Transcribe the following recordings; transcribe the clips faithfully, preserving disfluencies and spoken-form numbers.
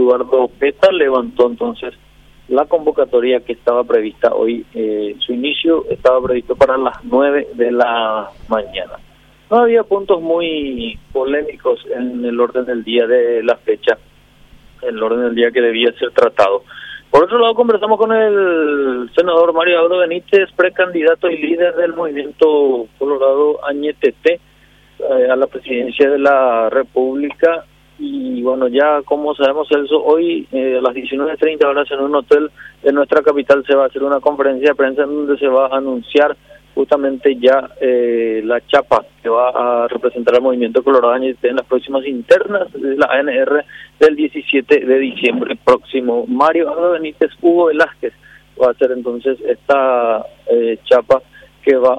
Eduardo Peta levantó entonces la convocatoria que estaba prevista hoy. Eh, su inicio estaba previsto para las nueve de la mañana. No había puntos muy polémicos en el orden del día de la fecha, en el orden del día que debía ser tratado. Por otro lado, conversamos con el senador Mario Abdo Benítez, precandidato y líder del movimiento Colorado Añetete eh, a la presidencia de la República. Y bueno, ya como sabemos, Celso, hoy eh, a las diecinueve treinta horas en un hotel de nuestra capital se va a hacer una conferencia de prensa en donde se va a anunciar justamente ya eh, la chapa que va a representar al movimiento Colorado Añetete en las próximas internas de la A N R del diecisiete de diciembre próximo. Mario Abdo Benítez, Hugo Velázquez va a ser entonces esta eh, chapa que va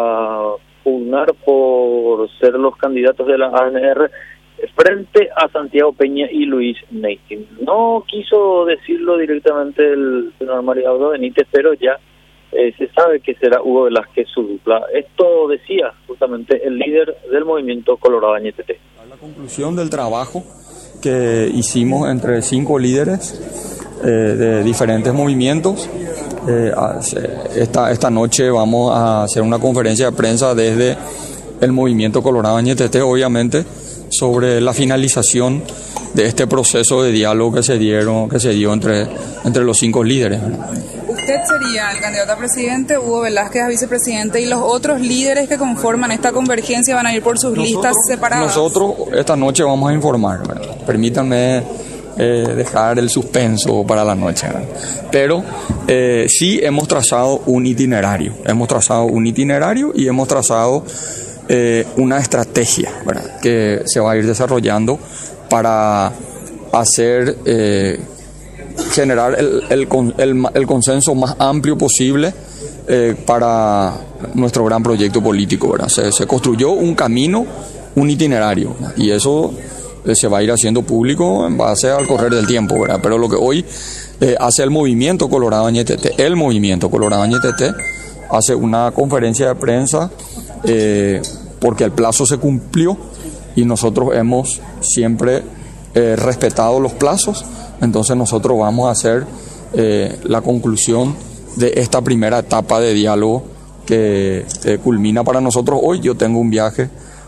a pugnar por ser los candidatos de la A N R frente a Santiago Peña y Luis Neiting. No quiso decirlo directamente el senador Mario Abdo Benítez, pero ya Eh, se sabe que será Hugo Velázquez su dupla. Esto decía justamente el líder del movimiento Colorado Añetete. La conclusión del trabajo que hicimos entre cinco líderes eh, de diferentes movimientos. Eh, esta, esta noche vamos a hacer una conferencia de prensa desde el movimiento Colorado Añetete, obviamente, sobre la finalización de este proceso de diálogo que se dieron, que se dio entre, entre los cinco líderes. Usted sería el candidato a presidente, Hugo Velázquez a vicepresidente, y los otros líderes que conforman esta convergencia van a ir por sus nosotros, listas separadas. Nosotros esta noche vamos a informar, ¿verdad? Permítanme eh, dejar el suspenso para la noche, ¿verdad? Pero eh, sí hemos trazado un itinerario, hemos trazado un itinerario y hemos trazado eh, una estrategia, ¿verdad?, que se va a ir desarrollando para hacer eh, generar el, el, el, el consenso más amplio posible eh, para nuestro gran proyecto político, ¿verdad? Se, se construyó un camino, un itinerario, ¿verdad? Y eso eh, se va a ir haciendo público en base al correr del tiempo, ¿verdad? Pero lo que hoy eh, hace el movimiento Colorado Añetete, el movimiento Colorado Añetete hace una conferencia de prensa eh, porque el plazo se cumplió y nosotros hemos siempre eh, respetado los plazos. Entonces nosotros vamos a hacer eh, la conclusión de esta primera etapa de diálogo que eh, culmina para nosotros hoy. Yo tengo un viaje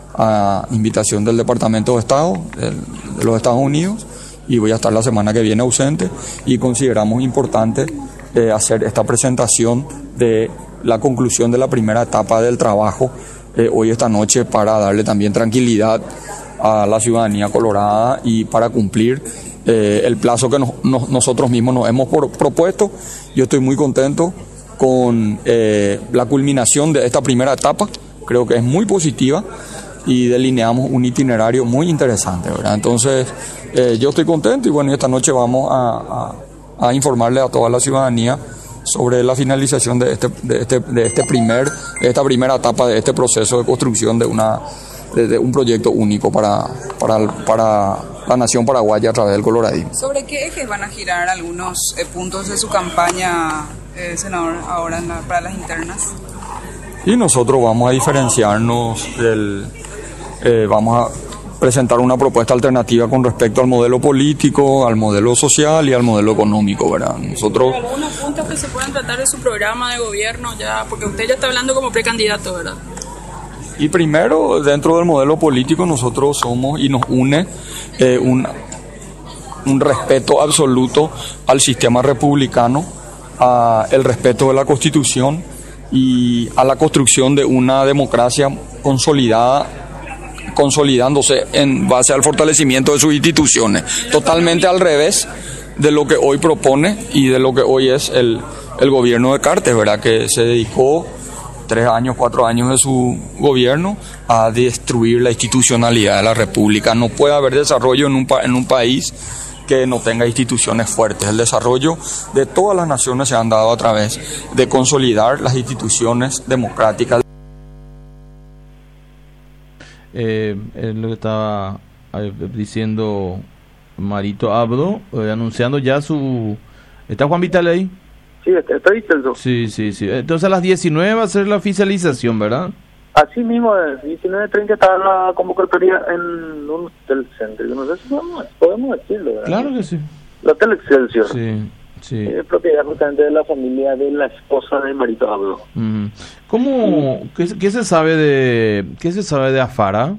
a invitación del Departamento de Estado de, de los Estados Unidos y voy a estar la semana que viene ausente, y consideramos importante eh, hacer esta presentación de la conclusión de la primera etapa del trabajo eh, hoy esta noche, para darle también tranquilidad a la ciudadanía colorada y para cumplir Eh, el plazo que nos, nos, nosotros mismos nos hemos por, propuesto. Yo estoy muy contento con eh, la culminación de esta primera etapa, creo que es muy positiva y delineamos un itinerario muy interesante, ¿verdad? Entonces eh, yo estoy contento y bueno, esta noche vamos a, a, a informarle a toda la ciudadanía sobre la finalización de este, de este, de este primer, de esta primera etapa de este proceso de construcción de una de, de un proyecto único para, para, para la nación paraguaya a través del coloradismo. ¿Sobre qué ejes van a girar algunos eh, puntos de su campaña, eh, senador, ahora en la, para las internas? Y nosotros vamos a diferenciarnos del, eh, vamos a presentar una propuesta alternativa con respecto al modelo político, al modelo social y al modelo económico, ¿verdad? Nosotros... ¿Hay algunos puntos que se puedan tratar de su programa de gobierno ya? Porque usted ya está hablando como precandidato, ¿verdad? Y primero, dentro del modelo político, nosotros somos y nos une eh, un, un respeto absoluto al sistema republicano, a el respeto de la Constitución y a la construcción de una democracia consolidada, consolidándose en base al fortalecimiento de sus instituciones. Totalmente al revés de lo que hoy propone y de lo que hoy es el, el gobierno de Cartes, ¿verdad?, que se dedicó tres años, cuatro años de su gobierno a destruir la institucionalidad de la República. No puede haber desarrollo en un, pa- en un país que no tenga instituciones fuertes. El desarrollo de todas las naciones se han dado a través de consolidar las instituciones democráticas. Eh, es lo que estaba eh, diciendo Marito Abdo, eh, anunciando ya su... ¿Está Juan Vital ahí? Sí, está Celso. Sí, sí, sí. Entonces a las diecinueve va a ser la oficialización, ¿verdad? Así mismo, a diecinueve treinta está la convocatoria en un del centro. No sé si podemos, podemos decirlo, ¿verdad? Claro que sí. el Hotel Excelsior. Sí, sí. Es propiedad justamente de la familia de la esposa de Marito Abdo. Mm. ¿Cómo, qué, qué se sabe de, qué se sabe de Afara?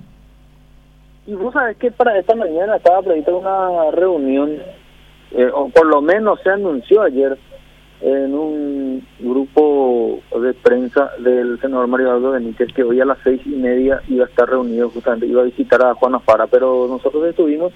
Y vos sabés que para esta mañana estaba prevista una reunión, eh, o por lo menos se anunció ayer en un grupo de prensa del senador Mario Abdo Benítez, que hoy a las seis y media iba a estar reunido, justamente iba a visitar a Juan Afara, pero nosotros estuvimos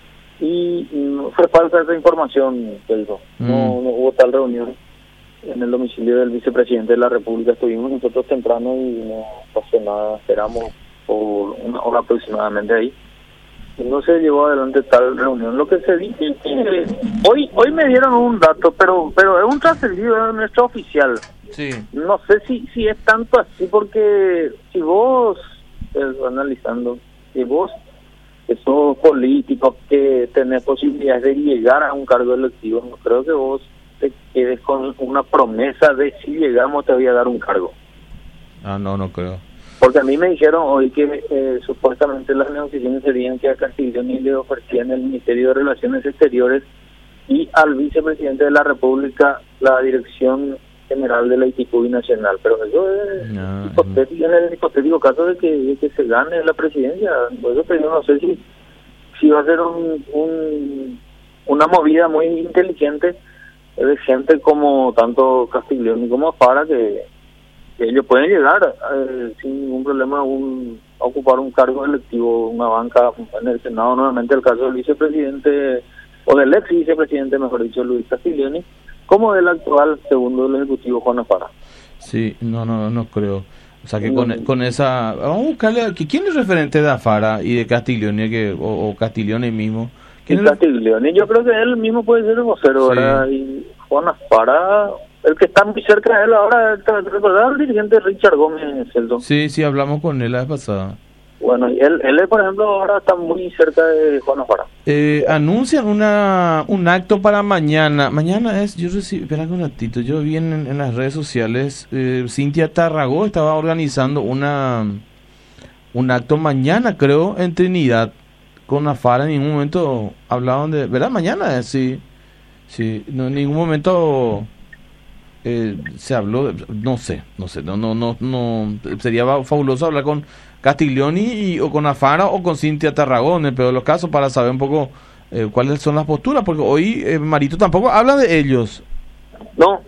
y no, fue falsa esa información, Pedro. Mm. No, no hubo tal reunión en el domicilio del vicepresidente de la República. Estuvimos nosotros temprano y no pasó nada, esperamos por una hora aproximadamente ahí. No se llevó adelante tal reunión. Lo que se dice es que hoy hoy me dieron un dato, pero pero es un trascendido, es nuestro oficial. Sí. No sé si si es tanto así, porque si vos, eh, analizando, si vos que sos político, que tenés posibilidades de llegar a un cargo electivo, no creo que vos te quedes con una promesa de si llegamos te voy a dar un cargo. Ah, no, no creo. Porque a mí me dijeron hoy que eh, supuestamente las negociaciones serían que a Castiglioni le ofrecían el Ministerio de Relaciones Exteriores y al vicepresidente de la República la Dirección General de la I T I C U Nacional. Pero eso es no, hipotético, en el hipotético caso de que, de que se gane la presidencia. Por eso, pero yo no sé si, si va a ser un, un una movida muy inteligente de gente como tanto Castiglioni como Afara, que ellos pueden llegar eh, sin ningún problema a, un, a ocupar un cargo electivo, una banca en el Senado. Nuevamente el caso del vicepresidente, o del ex vicepresidente, mejor dicho, Luis Castiglioni, como del actual segundo del Ejecutivo, Juan Afara. Sí, no, no, no creo. O sea que con, con esa... Vamos a buscarle... a ¿quién es referente de Afara y de Castiglioni, que, o, o Castiglioni mismo? ¿Quién y Castiglioni, yo creo que él mismo puede ser el vocero, sí. ¿Verdad? Y Juan Afara... El que está muy cerca de él ahora, ¿recordar el dirigente Richard Gómez, Celdo? Sí, sí, hablamos con él la vez pasada. Bueno, y él, él, por ejemplo, ahora está muy cerca de Juan Afara. Eh, anuncian una un acto para mañana. Mañana es, yo recibí, espera un ratito, yo vi en, en las redes sociales, eh, Cintia Tarragó estaba organizando una un acto mañana, creo, en Trinidad, con Afara. En ningún momento hablaban de, ¿verdad? Mañana, sí, sí, no, en ningún momento... Eh, se habló, de, no sé, no sé, no, no, no, no, sería fabuloso hablar con Castiglioni y, o con Afara o con Cintia Tarragón, en el peor de los casos, para saber un poco eh, cuáles son las posturas, porque hoy eh, Marito tampoco habla de ellos. No,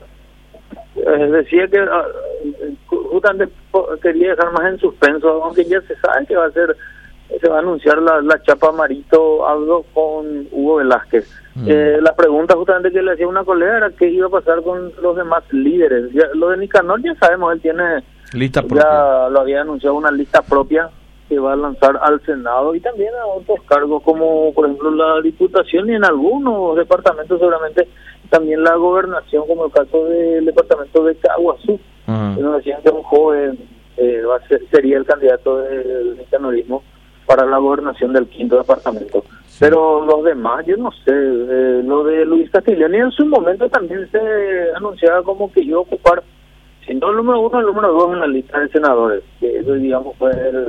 eh, decía que uh, justamente quería dejar más en suspenso, aunque ya se sabe que va a ser, se va a anunciar la, la chapa Marito Abdo con Hugo Velázquez. Mm. Eh, la pregunta justamente que le hacía una colega era qué iba a pasar con los demás líderes. Ya, lo de Nicanor ya sabemos, él tiene lista propia. Ya lo había anunciado, una lista propia que va a lanzar al Senado y también a otros cargos como por ejemplo la Diputación y en algunos departamentos seguramente también la Gobernación, como el caso del departamento de Caguazú. Uh-huh. Que nos decían que un joven eh, va a ser, sería el candidato del nicanorismo para la gobernación del quinto departamento. Sí. Pero los demás, yo no sé, eh, lo de Luis Castiglioni en su momento también se anunciaba como que iba a ocupar, si no el número uno, el número dos en la lista de senadores, que eso digamos fue el,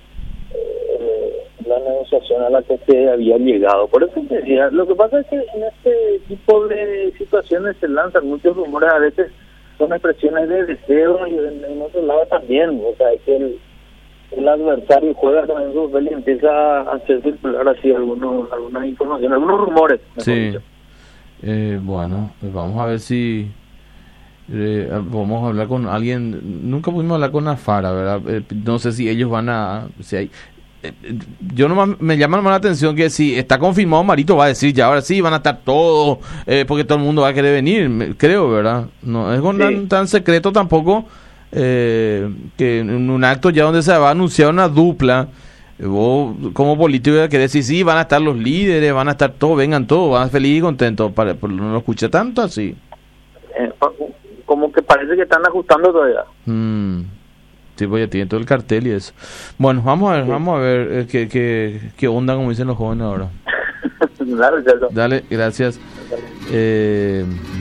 eh, la negociación a la que se había llegado. Por eso te decía, lo que pasa es que en este tipo de situaciones se lanzan muchos rumores, a veces son expresiones de deseo y en, en otro lado también, o sea, es que el el adversario juega también su papel y empieza a hacer circular así algunos, algunas informaciones, algunos rumores. Sí. Eh, bueno, pues vamos a ver si eh, vamos a hablar con alguien. Nunca pudimos hablar con Afara, ¿verdad? Eh, no sé si ellos van a... Si hay, eh, yo nomás me llama más la atención que si está confirmado, Marito va a decir ya, ahora sí van a estar todos, eh, porque todo el mundo va a querer venir, creo, ¿verdad? No es con sí. tan, tan secreto tampoco. Eh, que en un acto ya donde se va a anunciar una dupla, eh, vos como político querés decir sí, van a estar los líderes, van a estar todos, vengan todos, van feliz y contentos, para, para, no lo escuché tanto así. Eh, como que parece que están ajustando todavía. Mm, sí, pues ya tiene todo el cartel y eso. Bueno, vamos a ver, sí. vamos a ver eh, qué, qué, qué onda, como dicen los jóvenes ahora. Dale, Dale, gracias. Eh,